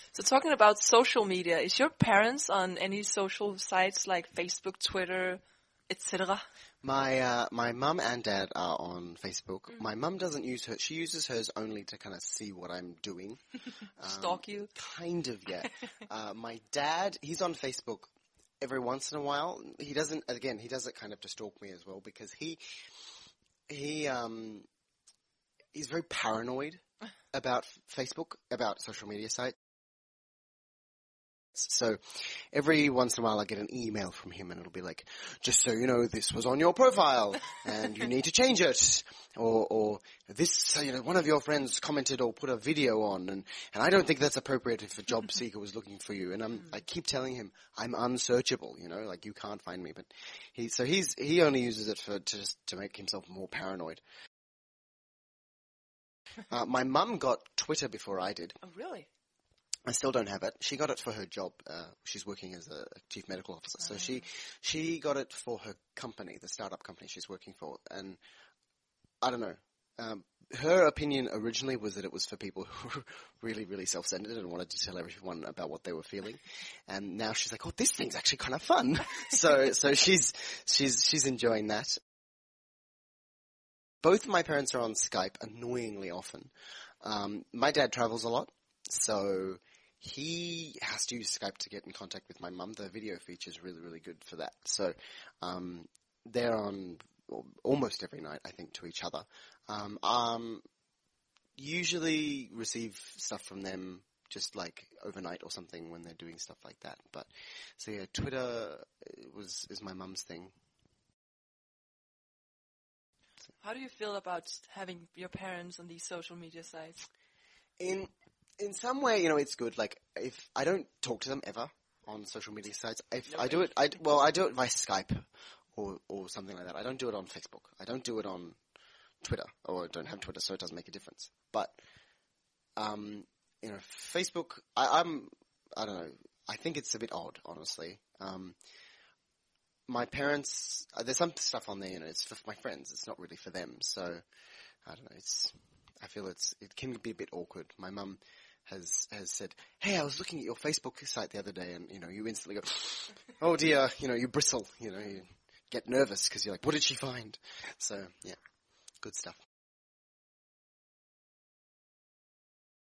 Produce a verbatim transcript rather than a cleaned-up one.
So talking about social media, is your parents on any social sites like Facebook, Twitter, et cetera? My uh, my mum and dad are on Facebook. Mm. My mum doesn't use her. She uses hers only to kind of see what I'm doing. Um, Stalk you? Kind of, yeah. uh, my dad, he's on Facebook every once in a while. He doesn't, again, he does it kind of to stalk me as well because he, he, um, he's very paranoid about Facebook, about social media sites. So every once in a while I get an email from him and it'll be like, just so you know, this was on your profile and you need to change it. Or, or this, you know, one of your friends commented or put a video on and, and I don't think that's appropriate if a job seeker was looking for you. And I'm, I keep telling him I'm unsearchable, you know, like you can't find me. But he, so he's, he only uses it for, to just, to make himself more paranoid. Uh, my mum got Twitter before I did. Oh, really? I still don't have it. She got it for her job. Uh, she's working as a chief medical officer. So she, she got it for her company, the startup company she's working for. And I don't know. Um, her opinion originally was that it was for people who were really, really self-centered and wanted to tell everyone about what they were feeling. And now she's like, oh, this thing's actually kind of fun. so, so she's, she's, she's enjoying that. Both of my parents are on Skype annoyingly often. Um, my dad travels a lot. So he has to use Skype to get in contact with my mum. The video feature is really, really good for that. So um, they're on almost every night, I think, to each other. Um, um, usually receive stuff from them just like overnight or something when they're doing stuff like that. But so yeah, Twitter was is my mum's thing. How do you feel about having your parents on these social media sites? In In some way, you know, it's good. Like, if I don't talk to them ever on social media sites, if no I do it, I well, I do it via Skype or or something like that. I don't do it on Facebook. I don't do it on Twitter, or I don't have Twitter, so it doesn't make a difference. But, um, you know, Facebook, I, I'm, I don't know. I think it's a bit odd, honestly. Um, my parents, uh, there's some stuff on there, you know, it's for my friends. It's not really for them. So, I don't know. It's, I feel it's, it can be a bit awkward. My mum has has said, hey, I was looking at your Facebook site the other day, and, you know, you instantly go, oh dear, you know, you bristle, you know, you get nervous because you're like, what did she find? So, yeah, good stuff.